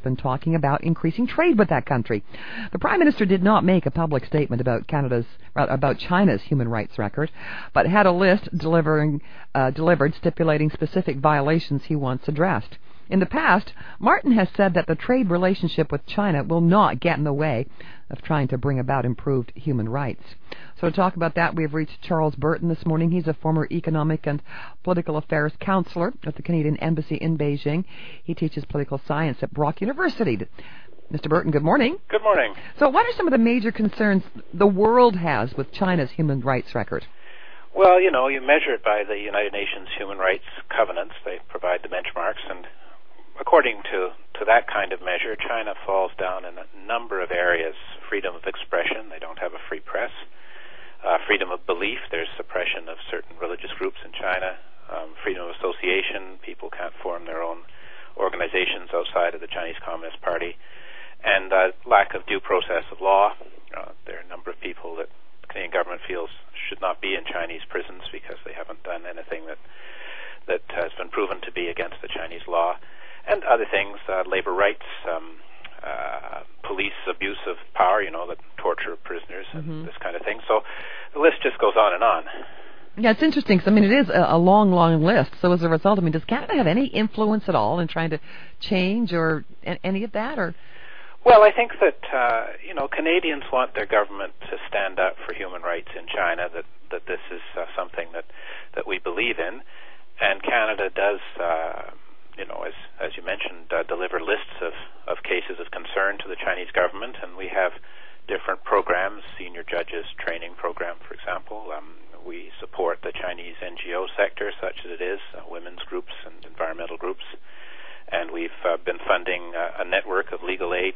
been talking about increasing trade with that country. The Prime Minister did not make a public statement about China's human rights record, but had a list delivered stipulating specific violations he wants addressed. In the past, Martin has said that the trade relationship with China will not get in the way of trying to bring about improved human rights. So to talk about that, we have reached Charles Burton this morning. He's a former economic and political affairs counselor at the Canadian Embassy in Beijing. He teaches political science at Brock University. Mr. Burton, good morning. Good morning. So what are some of the major concerns the world has with China's human rights record? Well, you measure it by the United Nations Human Rights Covenants. They provide the benchmarks, and according to that kind of measure, China falls down in a number of areas. Freedom of expression, they don't have a free press. Freedom of belief, there's suppression of certain religious groups in China. Freedom of association, people can't form their own organizations outside of the Chinese Communist Party. And lack of due process of law. There are a number of people that the Canadian government feels should not be in Chinese prisons because they haven't done anything that has been proven to be against the Chinese law. And other things, labor rights, police abuse of power, that torture of prisoners and this kind of thing. So the list just goes on and on. Yeah, it's interesting because, it is a long, long list. So as a result, does Canada have any influence at all in trying to change or any of that? Or? Well, I think that, Canadians want their government to stand up for human rights in China, that this is something that we believe in. And Canada does, as you mentioned, deliver lists of cases of concern to the Chinese government, and we have different programs, senior judges training program, for example. We support the Chinese NGO sector, such as it is, women's groups and environmental groups, and we've been funding a network of legal aid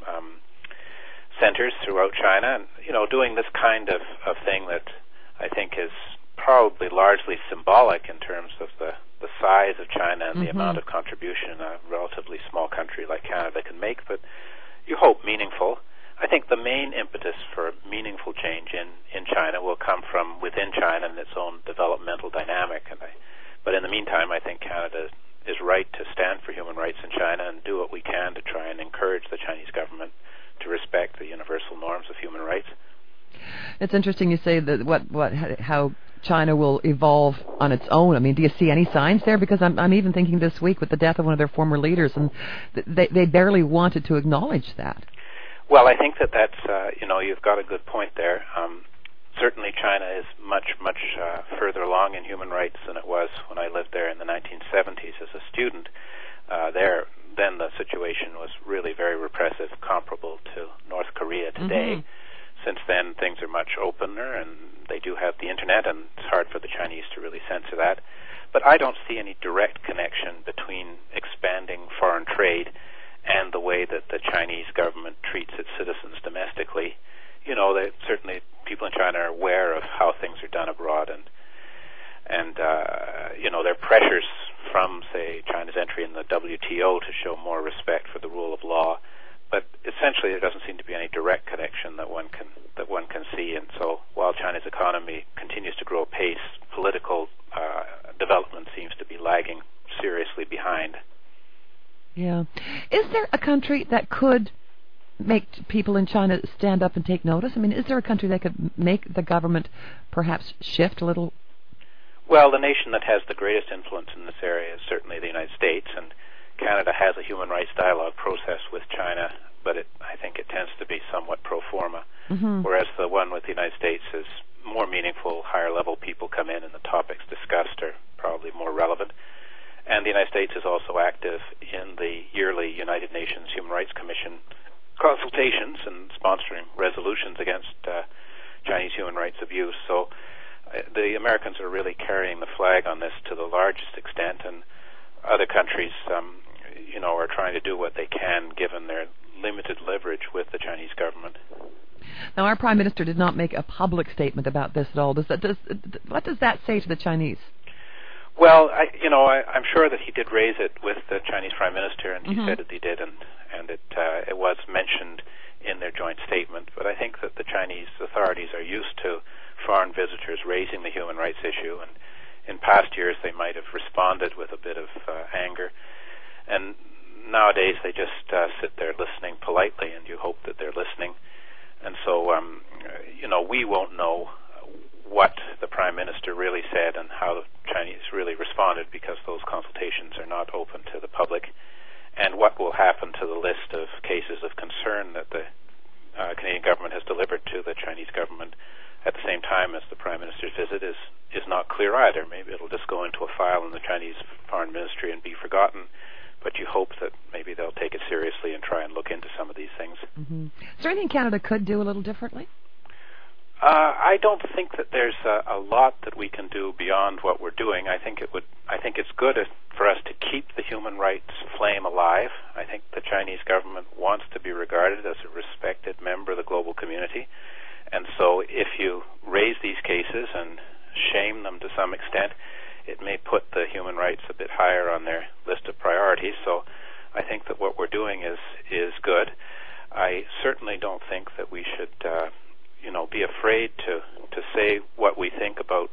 centers throughout China, and, doing this kind of thing that I think is probably largely symbolic in terms of the size of China and the amount of contribution a relatively small country like Canada can make, but you hope meaningful. I think the main impetus for meaningful change in China will come from within China and its own developmental dynamic. But in the meantime, I think Canada is right to stand for human rights in China and do what we can to try and encourage the Chinese government to respect the universal norms of human rights. It's interesting you say that how China will evolve on its own. Do you see any signs there? Because I'm even thinking this week with the death of one of their former leaders, and they barely wanted to acknowledge that. Well, I think that's you've got a good point there. Certainly, China is much further along in human rights than it was when I lived there in the 1970s as a student. Then the situation was really very repressive, comparable to North Korea today. Since then, things are much opener, and they do have the internet, and it's hard for the Chinese to really censor that. But I don't see any direct connection between expanding foreign trade and the way that the Chinese government treats its citizens domestically. Certainly people in China are aware of how things are done abroad, and there are pressures from, say, China's entry in the WTO to show more respect for the rule of law. But essentially, there doesn't seem to be any direct connection that one can see. And so, while China's economy continues to grow apace, political development seems to be lagging seriously behind. Yeah, is there a country that could make people in China stand up and take notice? Is there a country that could make the government perhaps shift a little? Well, the nation that has the greatest influence in this area is certainly the United States, and Canada has a human rights dialogue process with China, but I think it tends to be somewhat pro forma, whereas the one with the United States is more meaningful, higher-level people come in, and the topics discussed are probably more relevant. And the United States is also active in the yearly United Nations Human Rights Commission consultations and sponsoring resolutions against Chinese human rights abuse. So the Americans are really carrying the flag on this to the largest extent, and other countries are trying to do what they can given their limited leverage with the Chinese government. Now, our Prime Minister did not make a public statement about this at all. What does that say to the Chinese? Well, I'm sure that he did raise it with the Chinese Prime Minister, and he said that he did, and it was mentioned in their joint statement. But I think that the Chinese authorities are used to foreign visitors raising the human rights issue, and in past years they might have responded with a bit of anger. And nowadays they just sit there listening politely, and you hope that they're listening. And so, we won't know what the Prime Minister really said and how the Chinese really responded, because those consultations are not open to the public. And what will happen to the list of cases of concern that the Canadian government has delivered to the Chinese government at the same time as the Prime Minister's visit is not clear either. Maybe it'll just go into a file in the Chinese Foreign Ministry and be forgotten, but you hope that maybe they'll take it seriously and try and look into some of these things. Mm-hmm. Is there anything Canada could do a little differently? I don't think that there's a lot that we can do beyond what we're doing. I think it's good for us to keep the human rights flame alive. I think the Chinese government wants to be regarded as a respected member of the global community. And so if you raise these cases and shame them to some extent, it may put the human rights a bit higher on their list of priorities. So I think that what we're doing is good. I certainly don't think that we should be afraid to say what we think about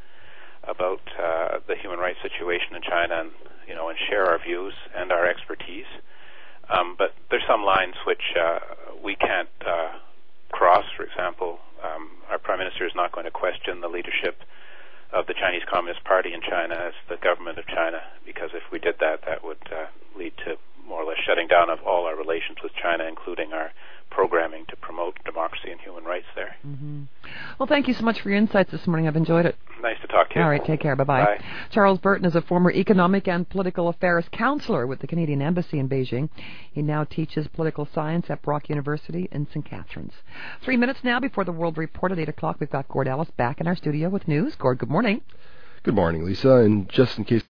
the human rights situation in China, and share our views and our expertise. But there's some lines which we can't cross. For example, our Prime Minister is not going to question the leadership of the Chinese Communist Party in China as the government of China, because if we did that, that would lead to more or less shutting down of all our relations with China, including our programming to promote democracy and human rights there. Mm-hmm. Well, thank you so much for your insights this morning. I've enjoyed it. Nice to talk to you. All right, take care. Bye-bye. Bye. Charles Burton is a former economic and political affairs counselor with the Canadian Embassy in Beijing. He now teaches political science at Brock University in St. Catharines. 3 minutes now before the World Report at 8 o'clock. We've got Gord Ellis back in our studio with news. Gord, good morning. Good morning, Lisa. And just in case